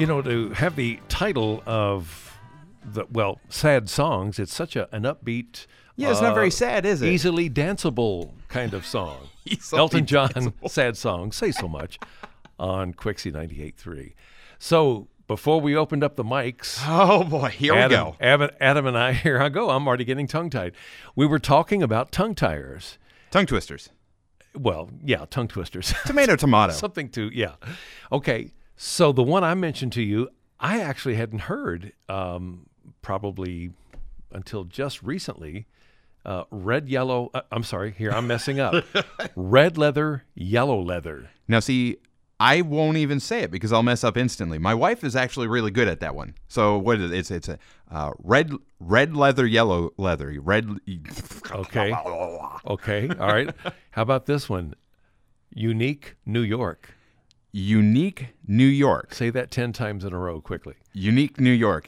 To have the title of sad songs, it's such an upbeat. Yeah, it's not very sad, is it? Easily danceable kind of song. Elton John, sad song, say so much, on Quixie 98.3. So before we opened up the mics. Oh, boy, here we go. Adam and I, here I go. I'm already getting tongue-tied. We were talking about tongue tires. Tongue twisters. Well, yeah, tongue twisters. Tomato. Something yeah. Okay, so the one I mentioned to you, I actually hadn't heard probably until just recently. Red, yellow, I'm sorry, here, I'm messing up. Red leather, yellow leather. Now, see, I won't even say it because I'll mess up instantly. My wife is actually really good at that one. So what is it? It's a red leather, yellow leather. Okay. Okay. All right. How about this one? Unique New York. Unique New York. Say that 10 times in a row quickly. Unique New York.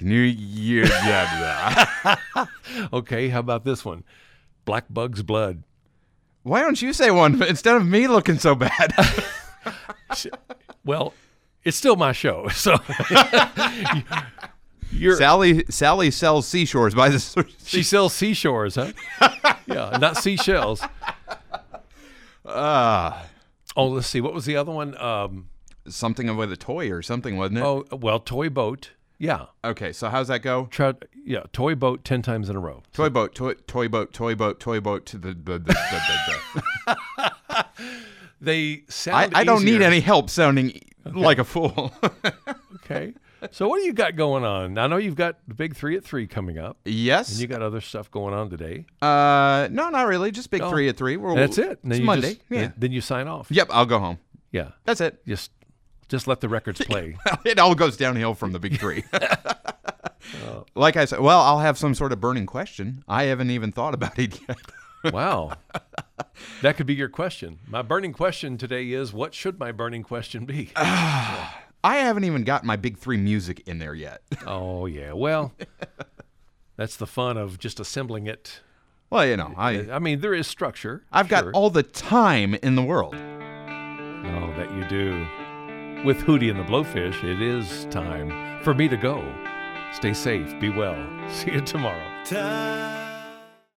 Okay. How about this one? Black Bug's Blood. Why don't you say one instead of me looking so bad? Well, it's still my show, so Sally sells seashores by the. She sells seashores, huh? Yeah, not seashells. Let's see. What was the other one? Something with a toy or something, wasn't it? Oh, well, toy boat. Yeah. Okay, so how's that go? Toy boat 10 times in a row. Toy boat to the. They sound I don't easier. need any help sounding like a fool. Okay. So what do you got going on? I know you've got the Big 3 at 3 coming up. Yes. And you got other stuff going on today. No, not really. Just Big 3 at 3. That's it. It's Monday. Then you sign off. Yep, I'll go home. Yeah. That's it. Just let the records play. It all goes downhill from the Big 3. Like I said, I'll have some sort of burning question. I haven't even thought about it yet. Wow. That could be your question. My burning question today is, what should my burning question be? I haven't even got my Big 3 music in there yet. Oh, yeah. Well, that's the fun of just assembling it. Well, I mean, there is structure. I've got all the time in the world. Oh, that you do. With Hootie and the Blowfish, it is time for me to go. Stay safe. Be well. See you tomorrow.